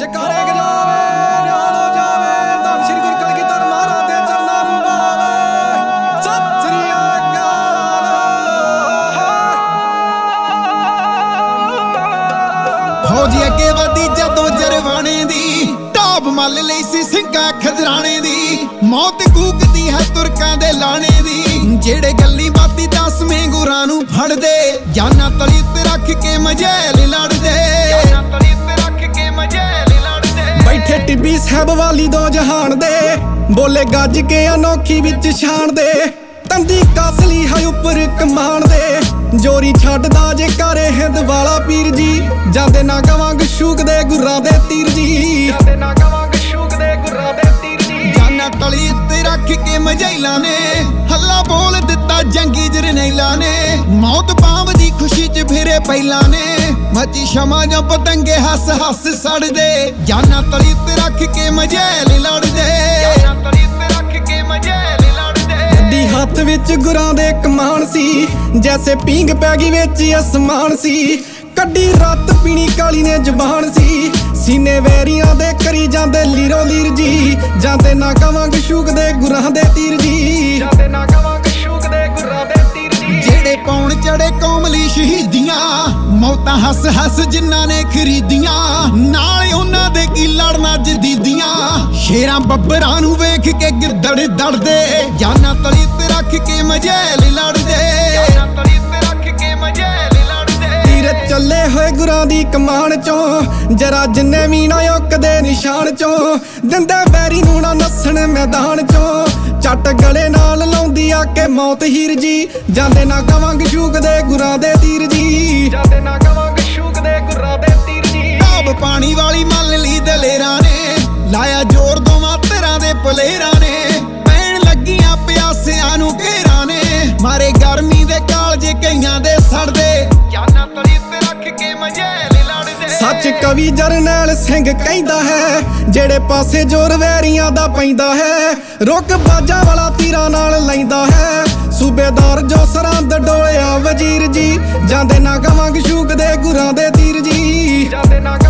ਜਕਾਰੇ ਗਜਾਵੇ ਨਿਹਾਲ ਹੋ ਜਾਵੇ ਧੰਨ ਸ਼੍ਰੀ ਗੁਰੂ ਕਲਗੀਧਰ ਮਹਾਰਾਜ ਦੇ ਚਰਨਾਂ ਨੂੰ ਪਾਵੇ ਸਤਿ ਸ੍ਰੀ ਅਕਾਲ। ਫੌਜੀ ਅੱਗੇ ਵਧੀ ਜਦੋਂ ਜਰਵਾਣੇ ਦੀ ਢਾਬ ਮੱਲ ਲਈ ਸੀ ਸਿੰਘਾਂ ਖਜਰਾਣੇ ਦੀ ਮੌਤ ਕੂਕਦੀ ਹੈ ਤੁਰਕਾਂ ਦੇ ਲਾਣੇ ਦੀ ਜਿਹੜੇ ਗੱਲੀ ਬਾਤੀ ਦਸਵੇਂ ਗੁਰਾਂ ਨੂੰ ਫੜਦੇ ਜਾਨਾਂ ਤਲੀ ਤੇ ਰੱਖ ਕੇ ਮਜੈਲ ਲੜਦੇ ਬੈਠੇ ਟਿੱਬੀ ਸਾਹਿਬ ਵਾਲੀ ਦੋ ਜਹਾਨ ਦੇ ਬੋਲੇ ਗੱਜ ਕੇ ਅਨੋਖੀ ਵਿੱਚ ਛਾਣ ਦੇ ਤੰਦੀ ਕਾਸਲੀ ਹੈ ਉੱਪਰ ਕਮਾਨ ਦੇ ਜੋਰੀ ਛੱਡਦਾ ਜੇ ਕਰੇ ਹਿੰਦ ਵਾਲਾ ਪੀਰ ਜੀ ਜਾਂਦੇ ਨਾ ਗਵਾਂਗ ਸ਼ੂਕ ਦੇ ਗੁਰਾਂ ਦੇ ਤੀਰ ਜੀ ਜਾਂਦੇ ਨਾ ਗਵਾਂਗ ਸ਼ੂਕ ਦੇ ਗੁਰਾਂ ਦੇ ਤੀਰ ਜੀ ਜਾਨਾਂ ਤਲੀ ਤੇ ਰੱਖ ਕੇ ਮਜੈਲਾਂ ਨੇ ਹੱਲਾ ਬੋਲ ਦਿੱਤਾ ਜੰਗੀ ਜਰਨੈਲਾਂ ਨੇ ਮੌਤ ਪਾਵ ਦੀ ਖੁਸ਼ੀ ਚ ਫਿਰੇ ਪਹਿਲਾਂ ਨੇ ਮੱਚੀ ਸ਼ਮਾ ਜਾਂ ਪਤੰਗੇ ਹੱਸ ਹੱਸ ਸੜਦੇ ਜਾਨਾਂ ਤਲੀ ਤੇ ਰੱਖ ਕੇ ਮਜੈਲ ਲੜਦੇ ਜਾਨਾਂ ਤਲੀ ਤੇ ਰੱਖ ਕੇ ਮਜੈਲ ਲੜਦੇ ਗੱਡੀ ਹੱਥ ਵਿੱਚ ਗੁਰਾਂ ਦੇ ਕਮਾਨ ਸੀ ਜੈਸੇ ਪੀਂਗ ਪੈ ਗਈ ਵਿੱਚ ਅਸਮਾਨ ਸੀ ਕੱਢੀ ਰਾਤ ਪੀਣੀ ਕਾਲੀ ਨੇ ਜ਼ਬਾਨ ਸੀ ਸੀਨੇ ਵੈਰੀਆਂ ਦੇ ਕਰੀ ਜਾਂਦੇ ਲੀਰੋ ਲੀਰ ਜੀ ਜਾਂਦੇ ਨਾ ਕਵਾਂਗ ਸ਼ੂਕ ਦੇ ਗੁਰਾਂ ਦੇ ਤੀਰ ਜੀ ਜਾਂਦੇ ਨਾ ਕਵਾਂਗ ਸ਼ੂਕ ਦੇ ਗੁਰਾਂ ਦੇ ਤੀਰ ਜੀ ਜਿਹੜੇ ਪੌਣ ਚੜੇ ਕੌਮ ਲਈ ਸ਼ਹੀਦੀਆਂ ਮੌਤਾਂ ਹੱਸ ਹੱਸ ਜਿਨ੍ਹਾਂ ਨੇ ਖਰੀਦੀਆਂ ਨਾਲ ਉਹਨਾਂ ਦੇ ਕੀ ਲੜਨਾ ਜਦੀਦੀਆਂ ਸ਼ੇਰਾਂ ਬੱਬਰਾਂ ਨੂੰ ਵੇਖ ਕੇ ਗਿੱਦੜ ਦੜਦੇ ਜਾਨਾਂ ਤਲੀ ਤੇ ਰੱਖ ਕੇ ਮਜੈਲ ਲੜਦੇ ਜਾਨਾਂ ਤਲੀ ਤੇ ਰੱਖ ਕੇ ਮਜੈਲ ਚੱਲੇ ਹੋਏ ਗੁਰਾਂ ਦੀ ਕਮਾਨ ਚੋਂ ਜਰਾ ਜਿੰਨੇ ਵੀ ਨਾ ਓਕਦੇ ਨਿਸ਼ਾਨ ਚੋਂ ਦਿੰਦੇ ਬੈਰੀ ਨੂੰ ਨਾ ਨੱਸਣ ਮੈਦਾਨ ਚੋਂ ਚੱਟ ਗਲੇ ਨਾਲ ਲਾਉਂਦੀ ਆ ਕੇ ਮੌਤ ਹੀਰ ਜੀ ਜਾਂਦੇ ਨਾ ਕਵਾਂਗ ਸ਼ੂਕ ਦੇ ਗੁਰਾਂ ਦੇ ਤੀਰ ਜੀ ਜਾਂਦੇ ਨਾ ਕਵਾਂਗ ਸ਼ੂਕ ਦੇ ਗੁਰਾਂ ਦੇ ਤੀਰ ਜੀ ਢਾਬ ਪਾਣੀ ਵਾਲੀ ਮੰਨ ਲਈ ਦਲੇਰਾਂ ਨੇ ਲਾਇਆ ਜ਼ੋਰ ਦੋਵਾਂ ਤਰ੍ਹਾਂ ਦੇ ਪਲੇਰਾਂ ਨੇ ਪੈਣ ਲੱਗੀਆਂ ਪਿਆਸਿਆਂ ਨੂੰ ਘੇਰਾਂ ਨੇ ਮਾਰੇ ਗਰਮੀ ਦੇ ਕਾਲਜੇ ਕਈਆਂ ਦੇ ਸੜਦੇ ਜਾਨਾਂ ਤਲੀ ਤੇ ਰੱਖ ਕੇ ਮਜੈਲ ਲੜਦੇ ਸੱਚ ਕਵੀ ਜਰਨੈਲ ਸਿੰਘ ਕਹਿੰਦਾ ਹੈ ਜਿਹੜੇ ਪਾਸੇ ਜੋਰ ਵੈਰੀਆਂ ਦਾ ਪੈਂਦਾ ਹੈ ਰੁਕ ਬਾਜਾਂ ਵਾਲਾ ਤੀਰਾਂ ਨਾਲ ਲੈਂਦਾ ਹੈ ਸੂਬੇਦਾਰ ਜੋ ਸਰਹੰਦ ਡੋਲਿਆ ਵਜ਼ੀਰ ਜੀ ਜਾਂਦੇ ਨਾ ਕਵਾਂਗ ਸ਼ੂਕ ਦੇ ਗੁਰਾਂ ਦੇ ਤੀਰ ਜੀ ਜਾਂਦੇ ਨਾ